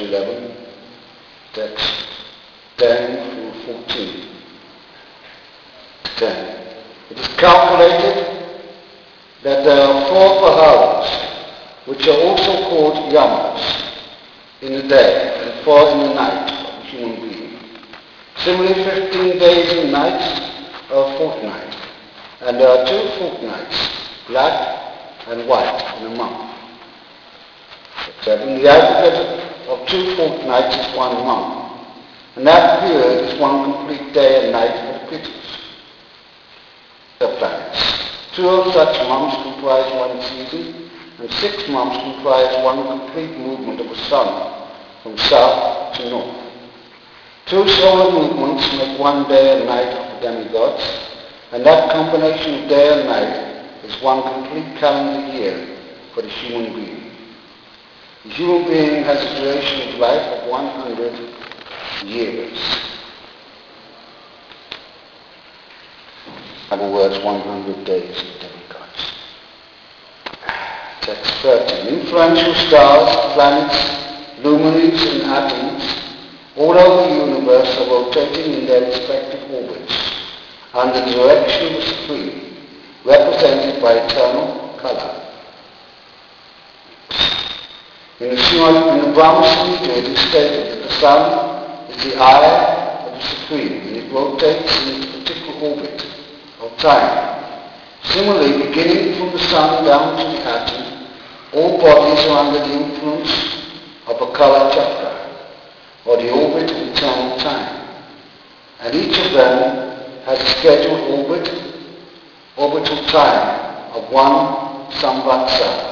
chapter 11, text 10 through 14. 10. It is calculated that there are 4 pahalas, which are also called yamas, in the day and 4 in the night of a human being. Similarly, 15 days and nights are a fortnight, and there are 2 fortnights, black and white, in a month. The aggregate of 2 fortnights is 1 month, and that period is 1 complete day and night for the critics. The planets. 2 of such months comprise 1 season, and 6 months comprise 1 complete movement of the sun from south to north. 2 solar movements make 1 day and night of the demigods, and that combination of day and night is 1 complete calendar year for the human being. The human being has a duration of life of 100 years. In other words, 100 days of demigods. Text 13. Influential stars, planets, luminaries and atoms all over the universe are rotating in their respective orbits under the direction of the Supreme, represented by eternal color. In the Brahma Samhita, it is stated that the sun is the eye of the Supreme, and it rotates in its particular orbit of time. Similarly, beginning from the sun down to the atom, all bodies are under the influence of a Kala Chakra, or the orbit of eternal time. And each of them has a scheduled orbital time of 1 samvatsara.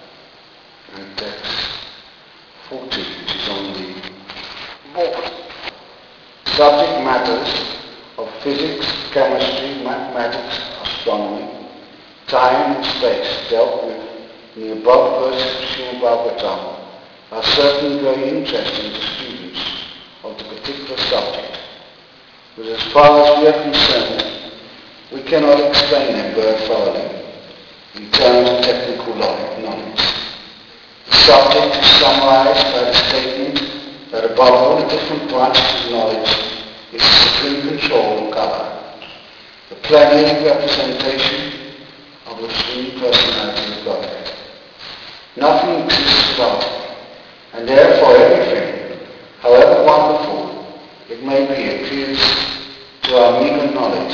And text 40, which is on the board. Subject matters of physics, chemistry, mathematics, astronomy, time and space dealt with in the above verses of Srimad Bhagavatam are certainly very interesting to students of the particular subject. But as far as we are concerned, we cannot explain them very thoroughly in terms of technical knowledge. The subject is summarized by the statement that above all the different branches of knowledge is the supreme control of Kala, the plenary representation of the Supreme Personality of Godhead. Nothing exists without it, and therefore everything, however wonderful it may be, appears to our meager knowledge,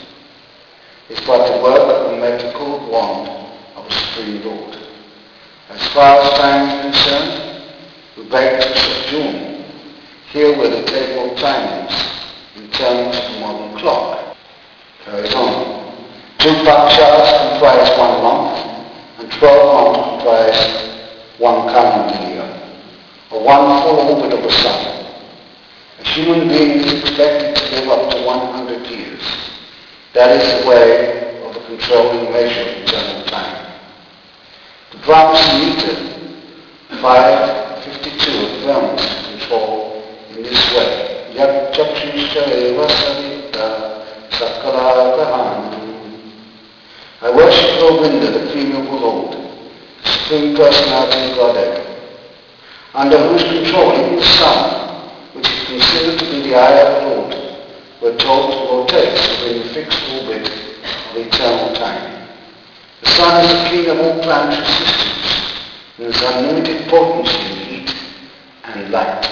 is but the work of the magical wand of the Supreme Lord. As far as time is concerned, we beg to subsume herewith the table of timings in terms of the modern clock. Carries on. 2 pakshas comprise 1 month, and 12 months comprise 1 calendar year, or 1 full orbit of the sun. A human being is expected to live up to 100 years. That is the way of the controlling measure of eternal time. The Brahma Samhita 552 affirms control in this way. Yat chakshusha eva savita sakalagahan. I worship Govinda, the female Lord, the Supreme Personality of Godhead, under whose control even the sun, which is considered to be the eye of the Lord, were told to rotate within the fixed orbit of eternal time. The sun is the king of all planetary systems, and has unlimited potency in heat and light.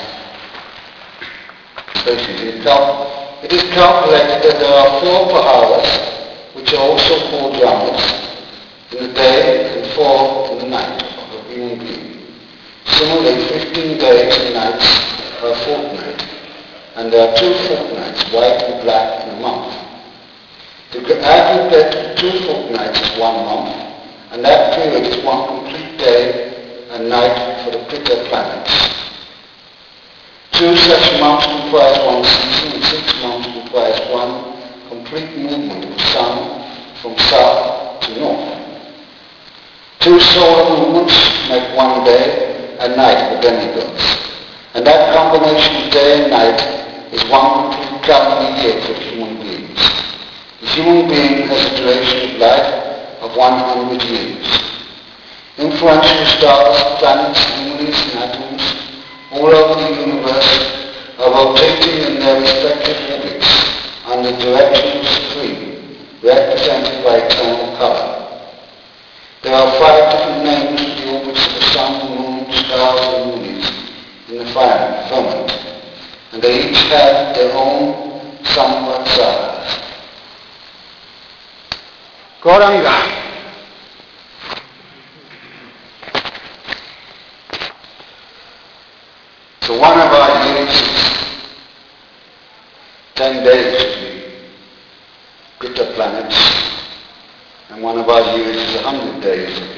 It is calculated that there are 4 pahalas, which are also called yamas, in the day and 4 in the night of a human being. Similarly, 15 days and nights are a fortnight, and there are 2 fortnights, white and black, in a month. The aggregate of 2 fortnights is 1 month, and that period is 1 complete day and night for the particular planets. 2 such months comprise 1 season, and 6 months comprise 1 complete movement of the sun from south to north. 2 solar movements make 1 day and night for demigods, and that combination of day and night is 1 complete calendar year for human beings. The human being has a duration of life of 100 years. Influential stars, planets, luminaries and atoms all over the universe are rotating in their respective orbits under the direction of the Supreme, represented by eternal color. There are 5 different names for the orbits of the sun, moon, stars, and moonies in the firmament, and they each have their own samvatsaras. Gauranga. So one of our years is 10 days of the Pitta planets, and one of our years is 100 days of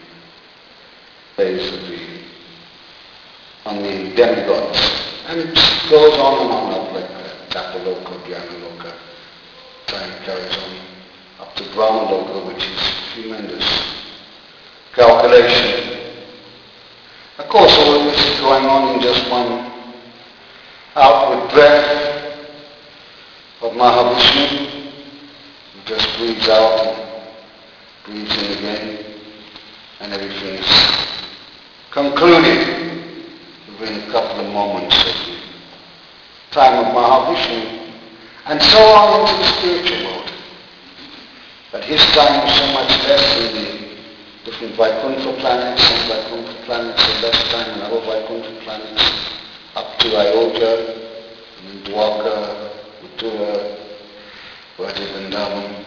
on the demigods. And it goes on and on up like that. Tapaloka, Dhyana-loka, time carries on up to Brahma-loka, which is tremendous calculation. Of course, all of this is going on in just one outward breath of Mahavishnu, who just breathes out and breathes in again, and everything is concluded within a couple of moments of the time of Mahavishnu, and so on into the spiritual world. But his time is so much less than the different Vaikuntha planets. Some Vaikuntha planets have less time than other Vaikuntha planets, up to Ayodhya, and Dwarka, Mathura, Raja Vrindavan.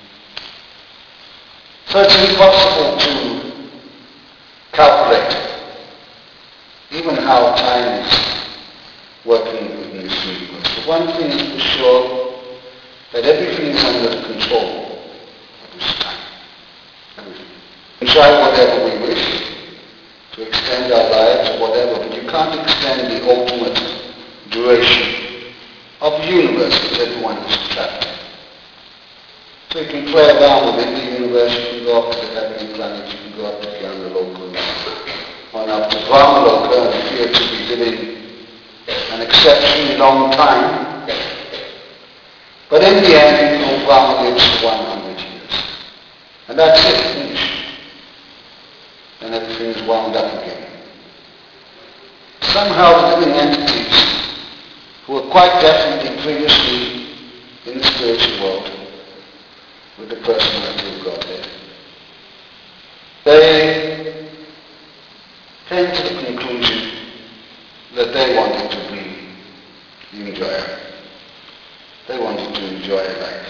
So it's impossible to calculate even how time is working within this universe. But one thing is for sure, that everything is under control of this time. Everything. We try whatever we wish to extend our lives or whatever, but you can't extend the ultimate duration of the universe which everyone is trapped in. So you can play around within the universe, you can go up to the heavenly planets, you can go up to Dhyana-loka, on up to Brahma-loka, and appear to be living an exceptionally long time. But in the end, you know, Brahma lives for 100 years. And that's it, finished. And everything is wound up again. Somehow the living entities who were quite definitely previously in the spiritual world with the personality of Godhead, they came to the conclusion that they wanted to be the enjoyer. They wanted to enjoy life.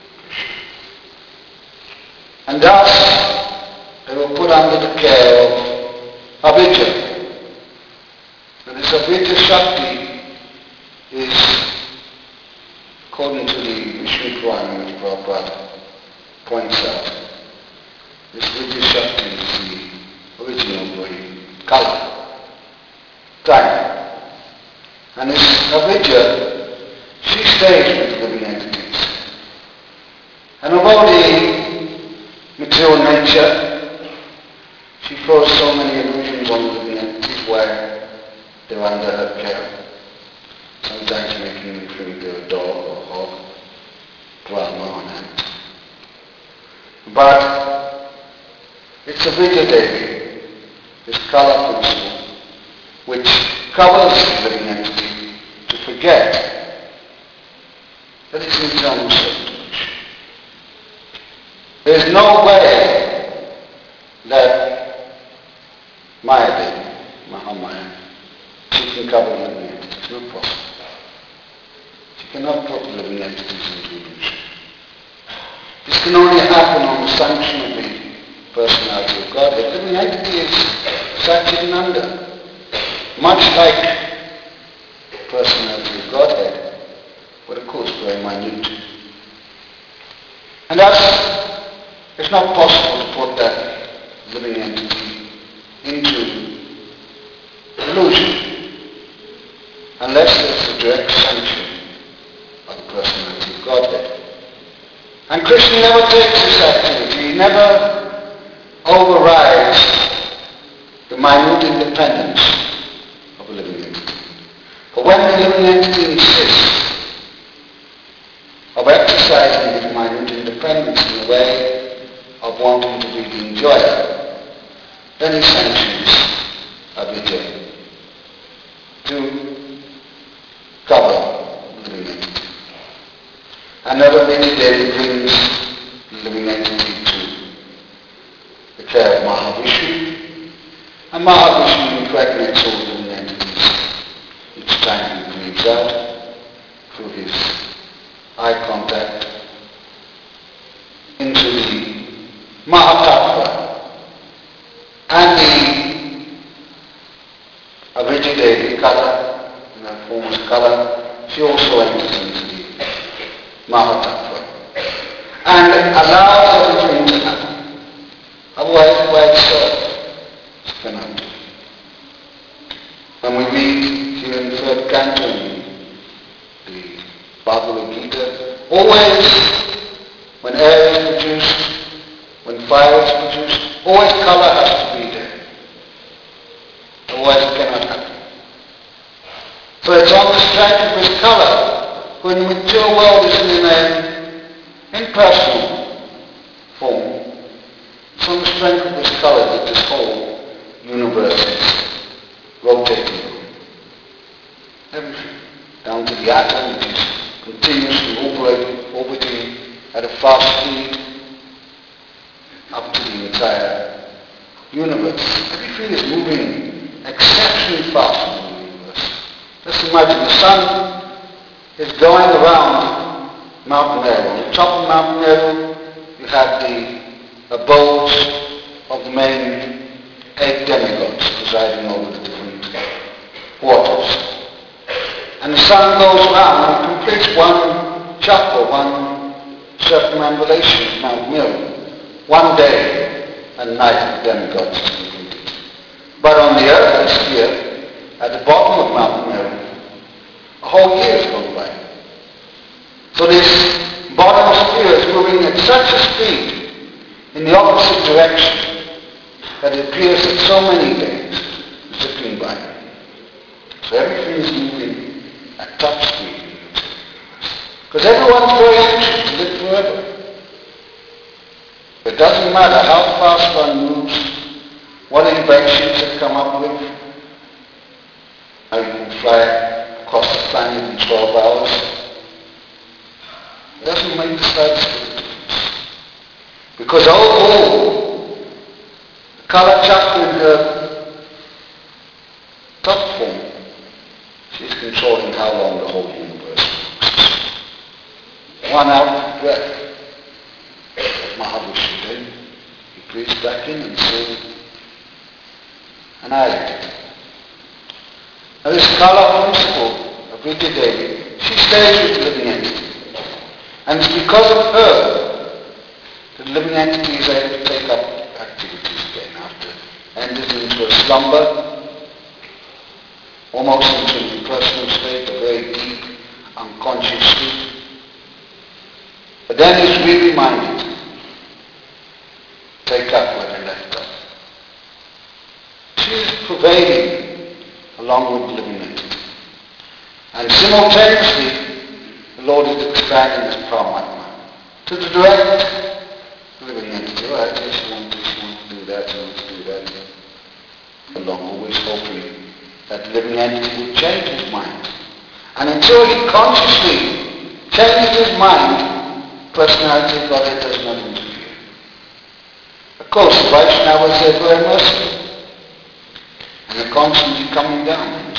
And thus, they were put under the care of Avijja. And this Avijja Shakti is, according to the Vishnu Purana, which Prabhupada points out, this Avijja Shakti is the original brain, Kala, time. And this Avijja, she stays with living entities. And although the material nature, she throws so many illusions on the living entities where they're under her care. Sometimes making them think they're a dog or a hog, Brahma or an ant. But it's a Avijja Devi, this Kala principle, which covers the living entity to forget that it's an eternal circulation. There's no way that Mayadevi, Mahamaya, she can cover the living entities. It's not possible. She cannot put the living entities into illusion. This can only happen on the sanction of the personality of God. The living entity is Satchidananda, much like the personality of Godhead, but of course very minute. And thus, it's not possible to put that living entity into illusion unless there's the direct sanction of the personality of Godhead. And Krishna never takes this activity. He never overrides the minute independence of a living entity. But when the living entity insists of exercising his minute independence in the way of wanting to be the enjoyer, then he sanctions Avijja. to cover the living entity. Another Vidya brings the living entity to the care of Mahavishnu, and Mahavishnu impregnates all the living entities each time he breathes out through his eye contact into the Mahatattva and the Avijadevi color, in that form's color, she also enters into the Mahatattva and allows everything to happen. Otherwise, by itself, it cannot do. When we read here in the third canto, the Bhagavad Gita, always when air is produced, when fire is produced, always color has to be there. Otherwise it cannot happen. So it's on the strength of this color, when the material world is in an impersonal form, it's on the strength of this color that this whole universe is rotating. Everything. Down to the atom, which is continuously orbiting at a fast speed, up to the entire universe. Everything is moving exceptionally fast in the universe. Just imagine the sun is going around Mount Meru. On the top of Mount Meru, you have the abodes of the main 8 demigods presiding over the different waters. And the sun goes around and completes one chakra, one circumambulation of Mount Meru. One day and night of demigods is completed. But on the earth this year, at the bottom of Mount Meru, a whole year has gone by. So this bottom sphere is moving at such a speed in the opposite direction that it appears that so many days are slipping by. So everything is moving at top speed. Because everyone's very anxious to live forever. It doesn't matter how fast one moves, what inventions have come up with. How you can fly across the planet in 12 hours. It doesn't make the slightest difference. Because overall, the Kala Chakra in her top form, she's controlling how long the whole universe moves. 1 out of breath. Mahavishnu did. He breathes back in and so annihilated. Now this Kala principle of Vidya Devi, she stays with the living entity. And it's because of her that the living entity is able to take up activities again after enters into a slumber, almost into an impersonal state, a very deep, unconscious sleep. But then is re-reminded to take up where they left off. She is pervading along with the living entity. And simultaneously, the Lord is expanding his Paramatma to the direct living entity. Oh, I just want this, you want to do that, you want to do that. Along, always hoping that the living entity would change his mind. And until he consciously changes his mind, personality of Godhead does not interfere. Of course, the Vaishnavas are very merciful. And they're constantly coming down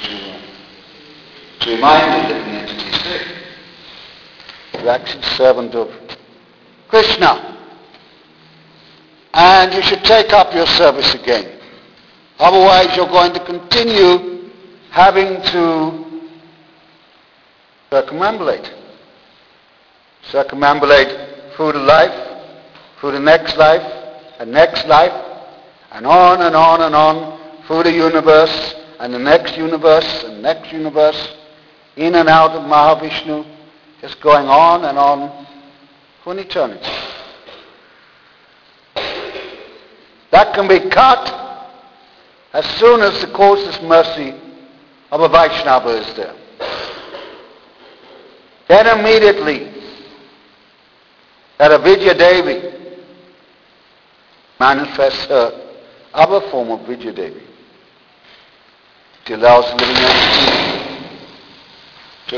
to remind the living entities there. You're actually servant of Krishna. And you should take up your service again. Otherwise you're going to continue having to circumambulate. Circumambulate through the life, through the next life, and on and on and on, through the universe, and the next universe, and next universe, in and out of Mahavishnu, just going on and on for an eternity. That can be cut as soon as the causeless mercy of a Vaishnava is there. Then immediately, that Avidya Devi manifests her other form of Vidya Devi. It allows the living entity to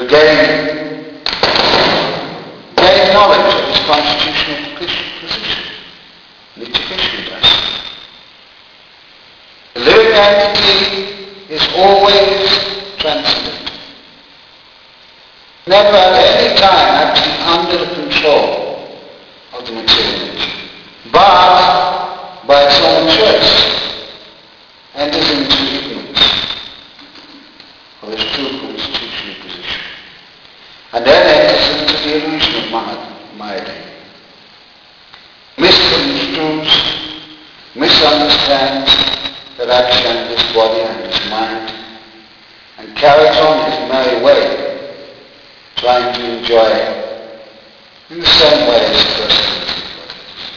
gain knowledge of its constitutional position. Nitya Krishna does. The living entity is always transcendent. Never at any time actually under the control of the material nature. But by its own choice enters into ignorance of its true constitutional position. And then enters into the illusion of Maya. Misconstrues, misunderstands that action of his body and his mind, and carries on his merry way, trying to enjoy in the same way as the rest of his body.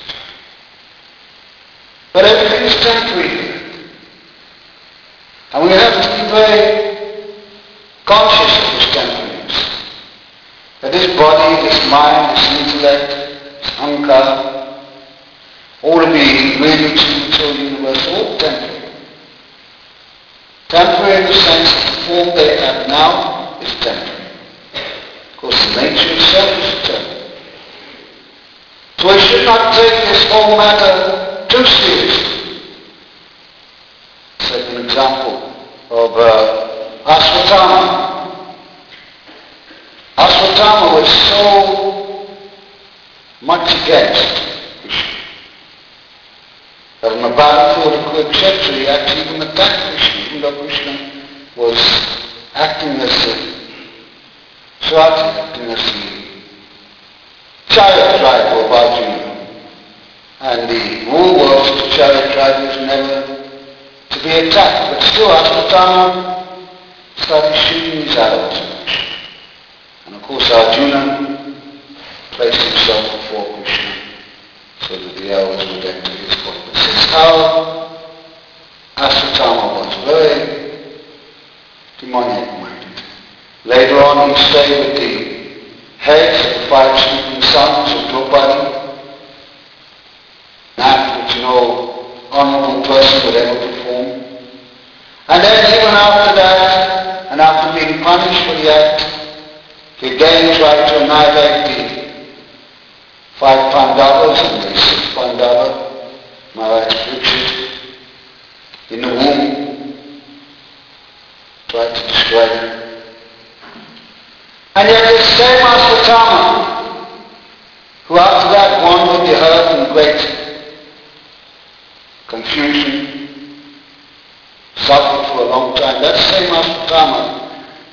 But everything is temporary here. And we have to be very conscious of this temporariness. That this body, this mind, this intellect, this ankar, all of the ingredients of the material universe, all temporary. Temporary in the sense that the form they have now is temporary. Of course, the nature itself is temporary. So we should not take this whole matter too seriously. Take an example of Ashwatthama. Ashwatthama was so much against Krishna that on the battlefield of Kurukshetra he actually even attacked Krishna, even though Krishna was acting as the Swarati, acting as the chariot driver of Arjuna. And the rule was that the chariot driver was never to be attacked. But still Ashwatthama started shooting his arrows at Krishna. And of course Arjuna placed himself before Krishna so that the arrows would enter his body. This is how Ashwatthama was, very demoniac-minded. Later on he stayed with the heads of the 5 sleeping sons of Draupadi, an act which no honorable person would ever perform. And then even after that, and after being punished for the act, he again tried to annihilate the 5 Pandavas and the 6th Pandava, Maharaj Parikshit, in the womb, tried to destroy them. And yet this same Ashwatthama, who after that wandered the earth in great confusion, suffered for a long time, that same Ashwatthama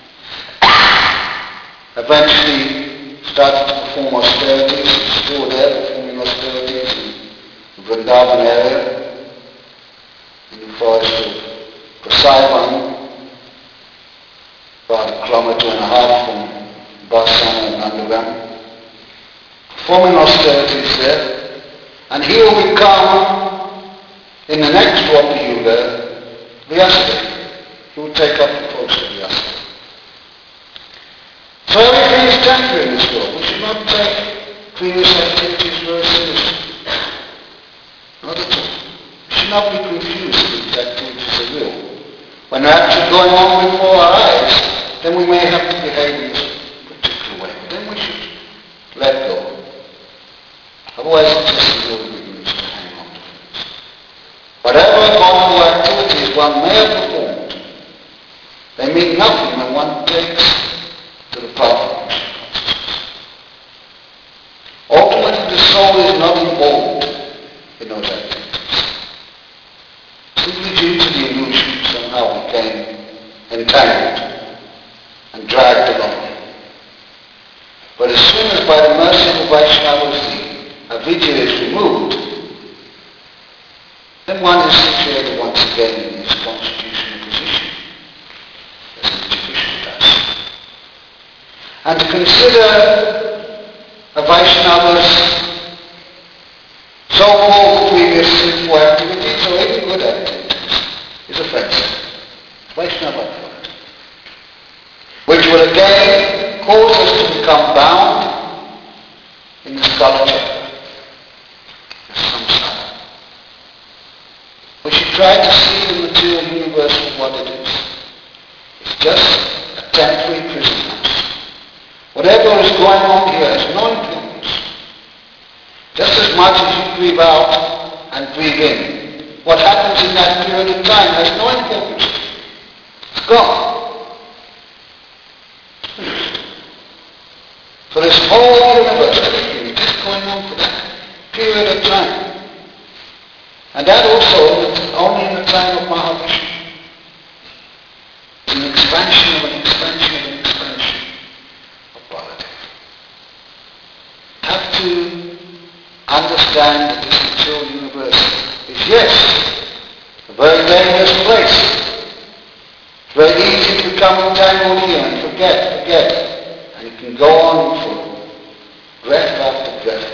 eventually started to perform austerities. He's still there performing austerities in the Vrindavan area, in the forest of Kasaivan, about 1.5 kilometers from Barsana and Nandagram, performing austerities there. And he will become, in the next Dwapara Yuga, Vyasadeva. He will take up the post of Vyasadeva. So everything is temporary in this world. We should not take previous activities very seriously. Not at all. We should not be confused that these activities are real. When they're actually going on before our eyes, then we may have to behave in this particular way. But then we should let go. Otherwise it's just a little ignorance to hang on to things. Whatever wonderful activities one may have performed, they mean nothing when one takes to the path of Krishna consciousness. Ultimately, the soul is not involved in those activities. Simply due to the illusion, somehow became entangled and dragged along. But as soon as by the mercy of the Vaishnavas the avidya is removed, then one is situated once again in his constitutional position, as Nitya Krishna does. And to consider a Vaishnava's so-called previous sinful activities or even good activities is offensive. Vaishnava effort, which will again cause us to become bound in the sculpture of samsara. We should try to see the material universe for what it is. just a temporary prison house. Whatever is going on here has no influence. Just as much as you breathe out and breathe in, what happens in that period of time has no influence. It's gone. So this whole universe, everything is just going on for that period of time. And that also only in the time of Mahavishnu. An expansion of an expansion of an expansion of Baladev. Have to understand that this material universe is, yes, a very dangerous place. It's very easy to become entangled here and forget. And you can go on for breath after breath.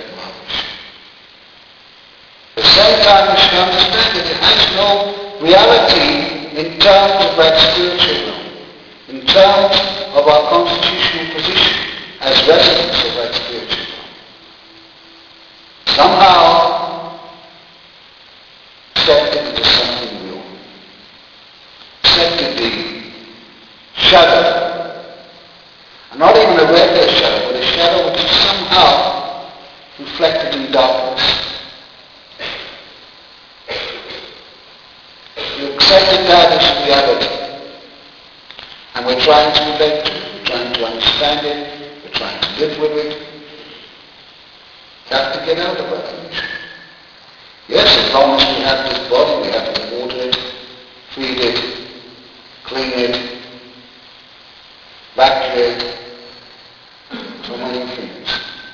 At the same time, we should understand that it has no reality in terms of that spiritual realm, in terms of our constitutional position as residents of that spiritual realm. Somehow, accepted it as something real. Accepted the shadow. And not even a regular shadow, but a shadow which is somehow reflected in darkness. Accepted that as reality. And we're trying to relate to it, we're trying to understand it, we're trying to live with it. We have to get out of that illusion. Yes, as long as we have this body, we have to water it, feed it, clean it, vacuum it, so many things.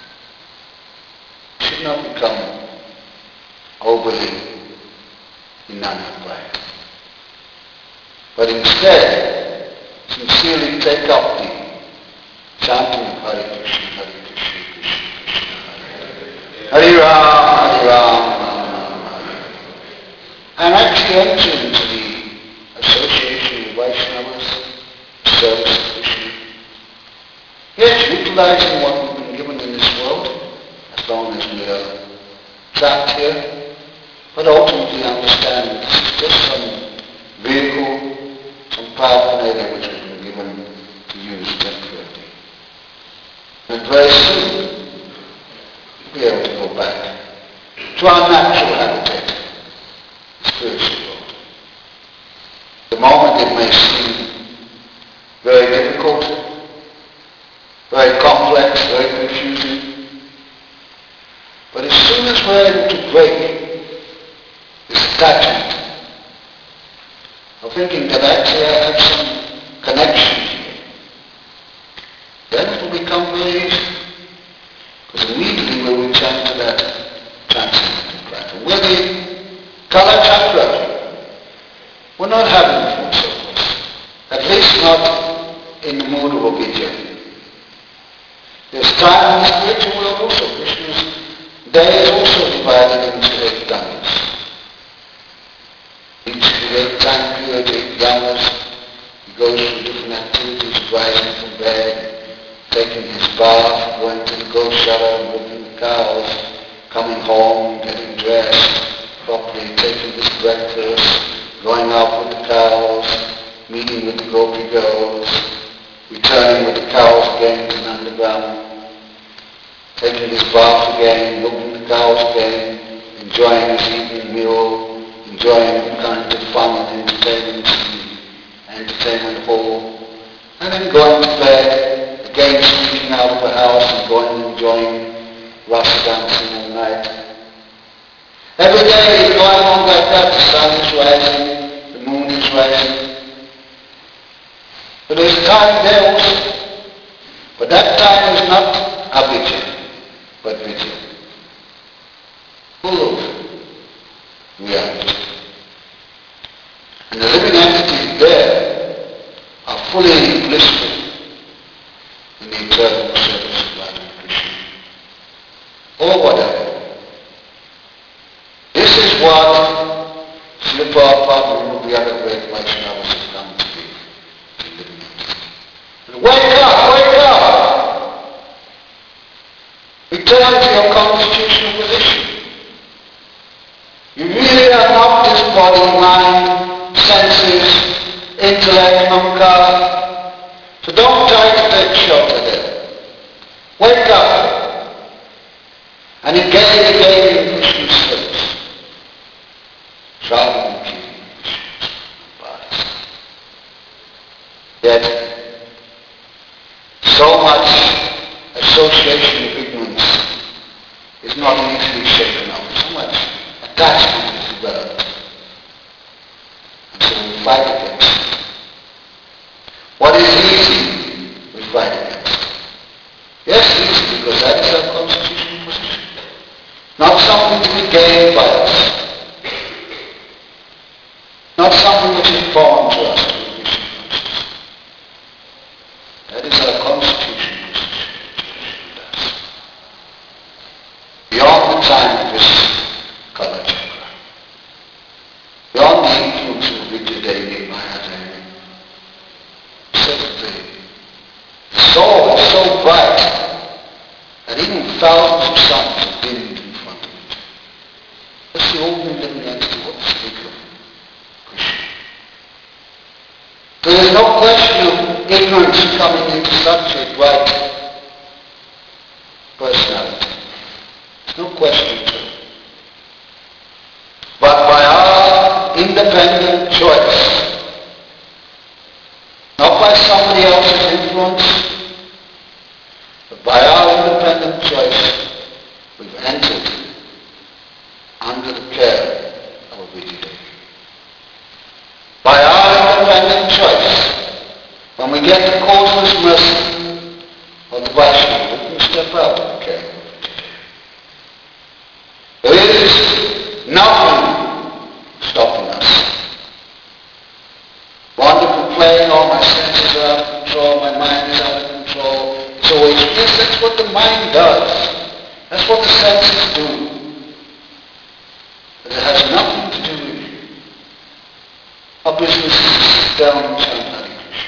We should not become overly enamored by it. But instead, sincerely take up the chanting of Hare Krishna, Hare Krishna, Krishna Krishna, Hare Ram, Ram Hare. And actually enter into the association with Vaishnavas, service of Krishna. Yes, utilizing what we've been given in this world, as long as we are trapped here, but ultimately understand that this is just some vehicle, some paraphernalia which has been given to use temporarily. And very soon, we'll be able to go back to our natural habitat, the spiritual world. At the moment it may seem very difficult, very complex, very confusing, but as soon as we're able to break this attachment of thinking that actually I have some connection here, then it will become very easy. Because immediately we'll return to that transcendental platform. Where the Kala Chakra, we're not having full circles. At least not in the mood of obedience. There's time in the spiritual world also. Krishna's day is also divided into 8 dhammas. Each of the 8 time periods, 8 dhammas, he goes through different activities, rising from bed, taking his bath, going to the Goshala, milking the cows, coming home, getting dressed properly, taking his breakfast, going out with the cows, meeting with the gopi girls, returning with the cows again to Nandagram, taking his bath again, milking the cows again, enjoying his evening meal, enjoying the kind of fun and entertainment hall, and then going to bed, again sneaking out of the house and going and enjoying rasa dancing all night. Every day is going on like that. The sun is rising, the moon is rising. But there's time there also. But that time is not avijja, but vijja. Full of reality. And the living entities there are fully blissful in the eternal service of Radha Krishna. Or whatever. This is what Srila Prabhupada and all the other great Vaishnavas have come to be. Wake up! Wake up! Return to your constitutional position. You really are not this body, mind, senses, intellect, ahamkara. take shelter there. Wake up and engage again in Krishna's service. Rather than keeping Krishna's bodies. Yet, so much association of ignorance is not easily shaken out. So much attachment is developed. And so we fight against it. What is easy, we fight against it. Yes, easy, because that is our constitutional position. Not something to be gained by us. Not something which is foreign to us. That is our constitutional position. Beyond the time of this Kala Chakra. Beyond the influence of Vidya-Devi, Maya-Devi. The soul is so bright that even thousands of suns have dimmed in front of it. That's the old living entity what speak of Krishna. So there's no question of ignorance coming into such a bright personality. There's no question of it. But by our independent choice, not by somebody else's influence, but by our independent choice, we've entered under the care of a Vidya-Devi. By our independent choice, when we get the causeless mercy of the Vaishnava, we can step out of the care of a Vidya-Devi. There is nothing stopping us. Wonderful playing, all my senses are out of control, my mind is out of control. It's always, yes, that's what the mind does. That's what the senses do. But it has nothing to do with you. Our business is to sit down and chant Hare Krishna.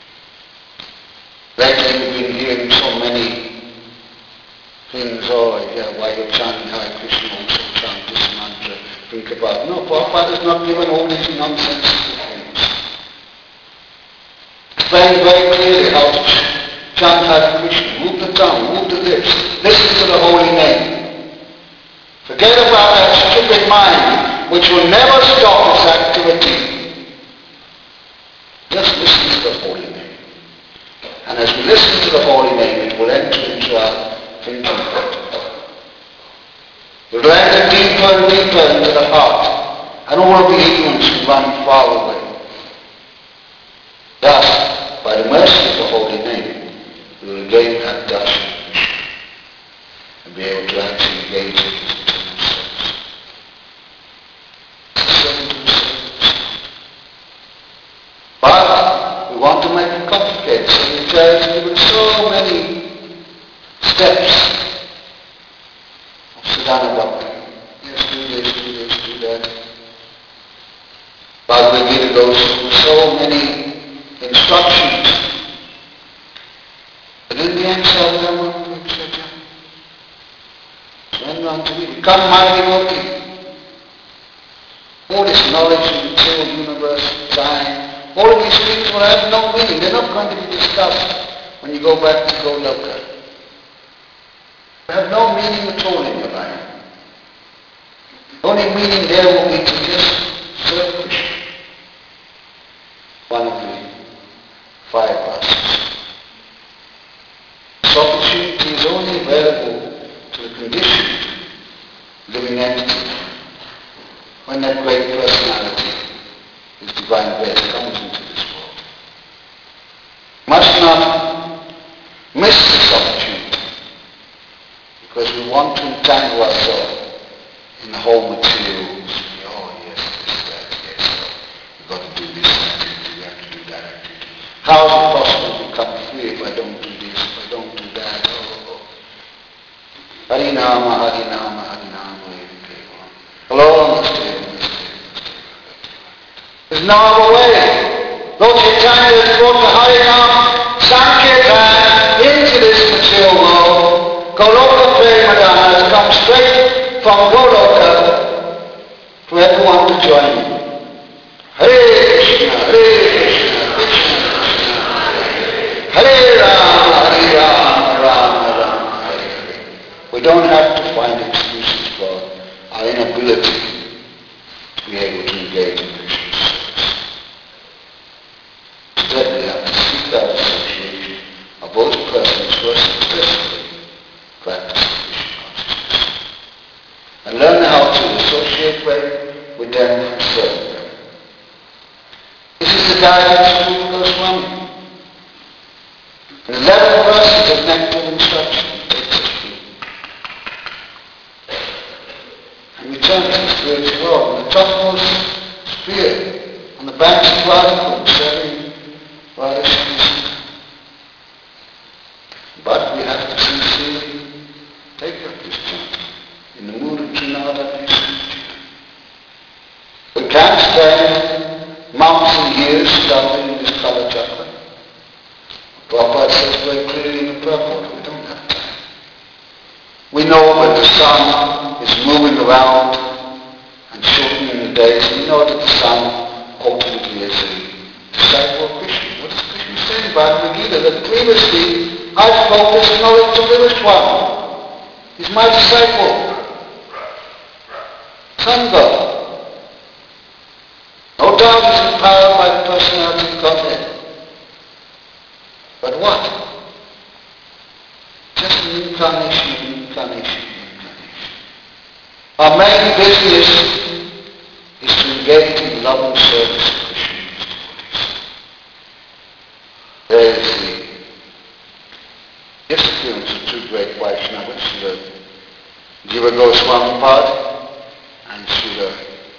Lately we've been hearing so many things, why you're chanting Hare Krishna, also chant this mantra, think about. No, Prabhupada has not given all these nonsensical things. Explain very clearly how to chant Hare Krishna. Move the tongue, move the lips, listen to the holy name. Forget about that stupid mind which will never stop its activity. Just listen to the holy name. And as we listen to the holy name, it will enter into our thinking protocol. It will enter deeper and deeper into the heart, and all of the ignorance will run far away. Thus, by the mercy of the holy name, we will again have darshan of Krishna and be able to actually engage in his eternal service. But we want to make it complicated, so we try to give it so many steps of sadhana bhakti. Yes, do this, do this, do that. Bhagavad Gita goes through so many instructions. But in the end, Sadhana, etc. Surrender unto me. Become my devotee. All this knowledge in the material universe, time, all of these things will have no meaning. They're not going to be discussed when you go back to Goloka. They have no meaning at all in your life. The only meaning there will be to just serve Krishna. One of the 5 verses. This opportunity is only available to the conditioned living entity when that great personality, his divine breath, comes into this world. Must not miss this opportunity because we want to entangle ourselves in the whole materials. Oh yes, this, that, yes, you've got to do this activity, you have to do that activity. How is it possible to become free if I don't do this, if I don't do that? Harinama, Harinama, Harinama, Alone stay. There's no other way. Lord Chaitanya has brought the Harinam Sankirtan into this material world. Goloka Premadana has come straight from Goloka for everyone to join him. Hare Krishna, Hare Krishna, Krishna Krishna, Hare Rama. don't have to find excuses for our inability to be able to engage in Krishna's service. Instead, we have to seek out association of those persons who are successfully practicing Krishna consciousness and learn how to associate with them and serve them. This is the guidance of Rupa Goswami. In 11 verses of nectar instruction, takes us through. And we turn to the spiritual world, in the topmost sphere, on the banks of Radha, serving Radha Krishna. But we have to sincerely take up this chant in the mood of Trinada Krishna. We can't spend months and years studying this Kala Chakra. Prabhupada says very clearly in the purport, we don't have time. We know that the sun is moving around and shortening the days. We know that the sun ultimately is a disciple of Krishna. What is Krishna saying about the Gita? That previously I felt this knowledge of Vivishwan. He's my disciple. Sangha. No doubt he's empowered by the personality of Godhead. But what? Just an incarnation. Our main business is to engage in love and service of Krishna and his devotees. There is the disappearance of two great Vaishnavas, Srila Jiva Goswami Pad and Srila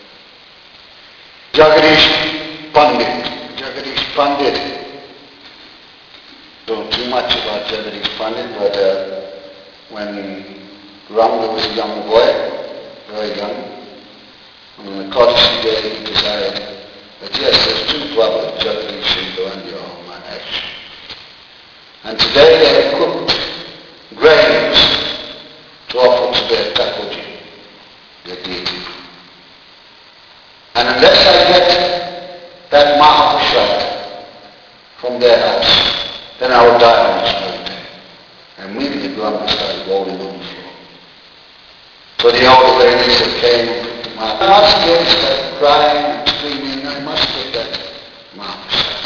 Jagadish Pandit. Jagadish Pandit. Don't know too much about Jagadish Pandit, but when Gauranga was a young boy, very young, and on the cottage day he desired that yes, there's two brothers, Jagadish and Gauranga, are Maharaj. And today they have cooked grains to offer to their Thakurji, their deity. And unless I get that Mahaprasad from their house, then I will die on this birthday. And immediately Gauranga started rolling on the floor. So the old ladies that came and picked him up, I must get, started crying and screaming, I must get that Mahaprasad.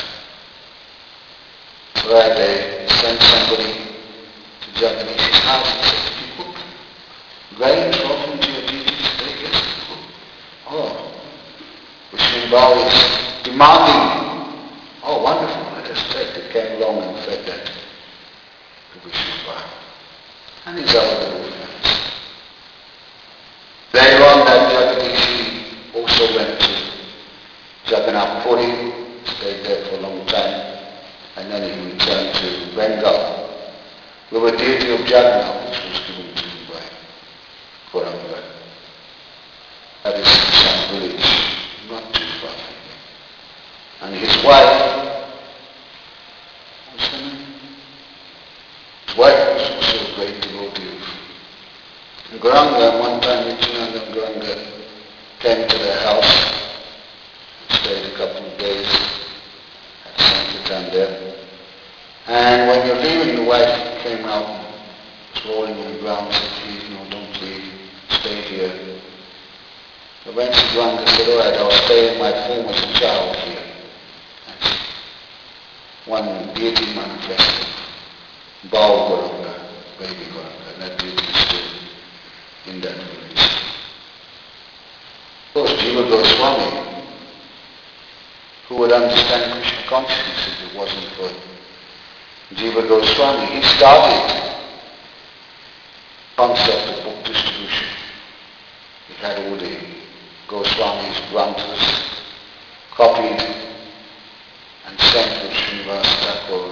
So they sent somebody to Jaganesh's house and said, if you cook grains often to your deities, they get it. Oh, Vishnu is demanding. Oh, wonderful. They came along and fed that to Vishnu and his other little friends. Later on, that Jagadish also went to Jagannath Puri, stayed there for a long time, and then he returned to Bengal, with a deity of Jagannath which was given to him by Gauranga. That is some village, not too far from here. And his wife, his wife was also a great devotee of Gauranga. One time Nityananda and Gauranga came to their house, stayed a couple of days, had Sankirtan there. And when they were leaving, the wife came out and was rolling on the ground and said, please, no, don't leave, stay here. Eventually Gauranga said, all right, I'll stay in my form as a child here. And one deity manifested. Baal Gauranga, baby Gauranga, and that deity is still in that village. Of course, Jiva Goswami, who would understand Krishna consciousness if it wasn't for Jiva Goswami, he started the concept of book distribution. He had all the Goswami's granthas copied and sent to Srinivas Thakur,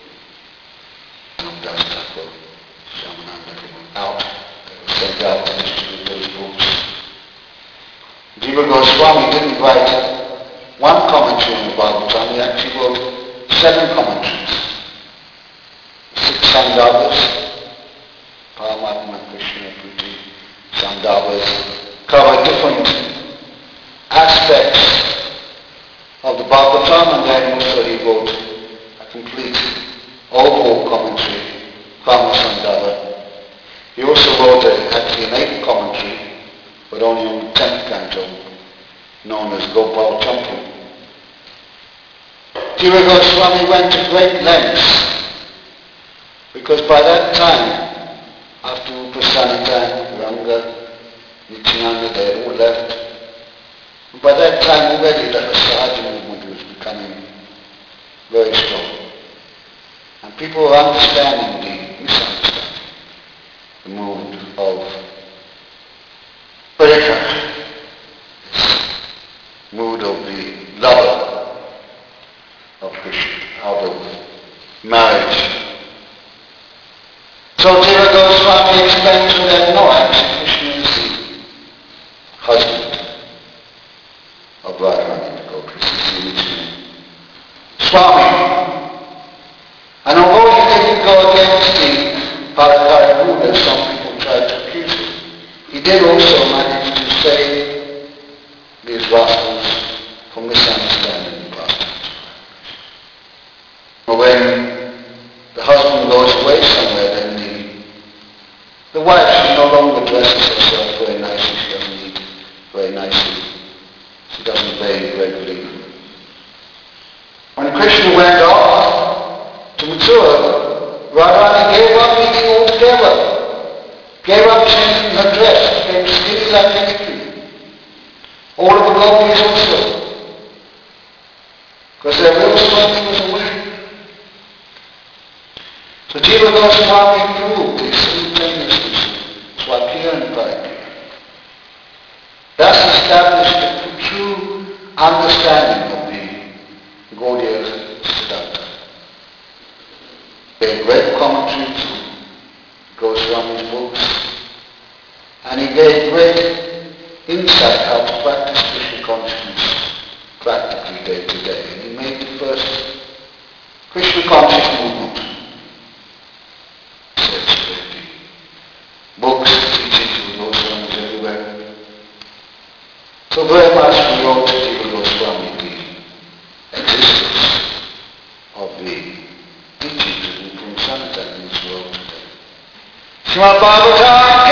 Ramdas Thakur, Shyamananda out. They were sent out to distribute those books. Jiva Goswami didn't write one commentary on the Bhagavatam, he actually wrote 7 commentaries. 6 Sandarbhas, Paramatma Krishna Puti Sandarbhas, cover different aspects of the Bhagavatam, and then also he wrote a complete overall commentary, Kama Sandarbha. He also wrote wrote actually an 8th commentary, but only on the 10th canto, known as Gopal Champu. Jiva Goswami went to great lengths, because by that time, after Upasanita, Ranga, Nityananda, they had all left. And by that time already the Sahaja movement was becoming very strong. And people were understanding the misunderstanding, the mood of Parika, this mood of the lover of Krishna, out of marriage. So Jiva Goswami explained to them, no, actually Krishna is the husband of Radharani, Krishna is the Swami. And although he didn't go against the Bharataya rule, as some people tried to accuse him, he did also manage to save these rascals from misunderstanding the pastimes. When the husband goes away somewhere, then the wife, she no longer dresses herself very nicely, she doesn't eat very nicely, she doesn't bathe regularly. When Krishna went off to Mathura, Radharani gave up eating altogether, gave up changing her dress, became skinny like anything. All of the gopis also, because their real Swami was away. So Jiva Goswami proved the simultaneousness of Swakiya and Parikya. Thus established a true understanding of the Gaudiya Siddhanta. He gave great commentary to Goswami's books, and he gave great insight how to practice Krishna consciousness practically day to day. And he made the first Krishna conscious movement. Books, teachings of Goswamis everywhere. So very much we owe to Jiva Goswami the existence of the teachings of Upanishad in this world today. Srimad Bhagavatam